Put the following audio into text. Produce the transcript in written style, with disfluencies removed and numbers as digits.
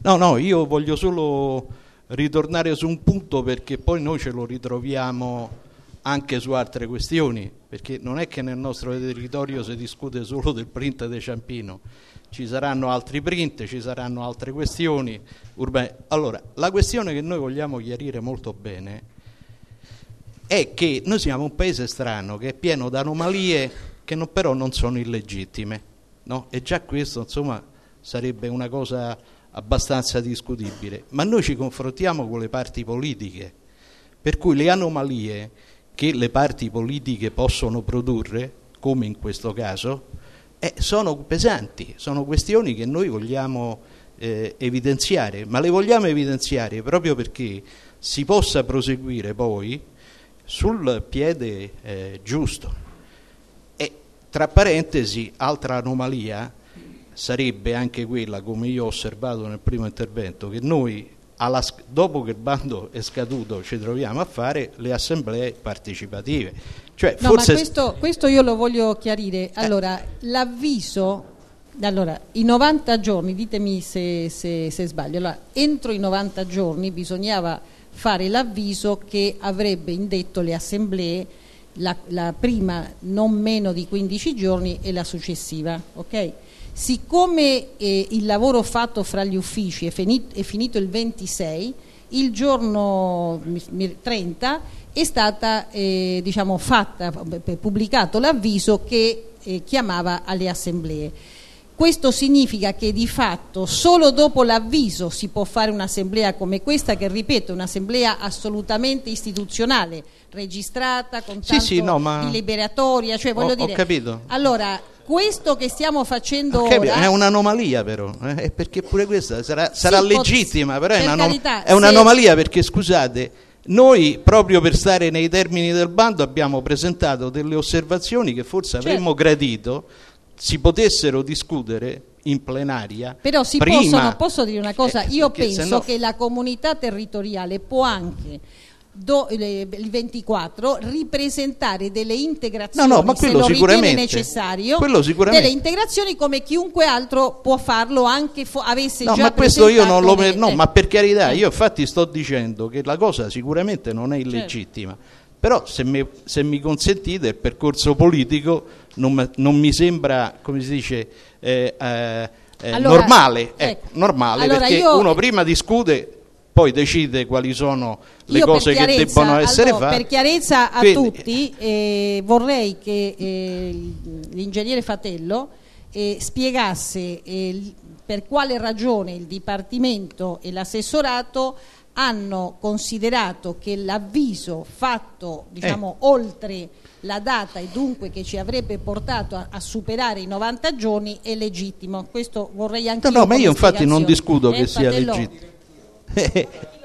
No, io voglio solo ritornare su un punto, perché poi noi ce lo ritroviamo anche su altre questioni, perché non è che nel nostro territorio si discute solo del print di Ciampino, ci saranno altri print, ci saranno altre questioni urbane. Allora, la questione che noi vogliamo chiarire molto bene è che noi siamo un paese strano, che è pieno di anomalie che però non sono illegittime, no? E già questo, insomma, sarebbe una cosa abbastanza discutibile, ma noi ci confrontiamo con le parti politiche, per cui le anomalie che le parti politiche possono produrre, come in questo caso, sono pesanti, sono questioni che noi vogliamo evidenziare, ma le vogliamo evidenziare proprio perché si possa proseguire poi sul piede giusto. E tra parentesi, altra anomalia sarebbe anche quella, come io ho osservato nel primo intervento, che noi dopo che il bando è scaduto ci troviamo a fare le assemblee partecipative. Cioè, no, forse... ma questo io lo voglio chiarire. Allora, l'avviso, i 90 giorni, ditemi se sbaglio, allora, entro i 90 giorni bisognava fare l'avviso che avrebbe indetto le assemblee, la prima non meno di 15 giorni e la successiva, ok? Siccome il lavoro fatto fra gli uffici è finito il 26, il giorno 30 è stata pubblicato l'avviso che chiamava alle assemblee. Questo significa che di fatto solo dopo l'avviso si può fare un'assemblea come questa, che ripeto è un'assemblea assolutamente istituzionale, registrata con tanto di liberatoria, cioè voglio dire. Ho capito. Allora, questo che stiamo facendo ora è un'anomalia, però, perché pure questa sarà legittima, però è un'anomalia, perché scusate, noi proprio per stare nei termini del bando abbiamo presentato delle osservazioni che forse avremmo gradito si potessero discutere in plenaria. Però prima. Posso dire una cosa, io penso che la comunità territoriale può anche il 24 ripresentare delle integrazioni, ma se lo ritiene necessario, delle integrazioni come chiunque altro può farlo, anche avesse già ma questo io non lo ma per carità, io infatti sto dicendo che la cosa sicuramente non è illegittima, però se mi consentite, il percorso politico non mi sembra, come si dice, normale, normale, allora perché uno prima discute, poi decide quali sono le cose che debbono essere fatte. Per chiarezza a tutti, vorrei che l'ingegnere Fatello spiegasse per quale ragione il Dipartimento e l'assessorato hanno considerato che l'avviso fatto oltre la data, e dunque che ci avrebbe portato a superare i 90 giorni, è legittimo. Questo vorrei anche ma io infatti non discuto che sia legittimo.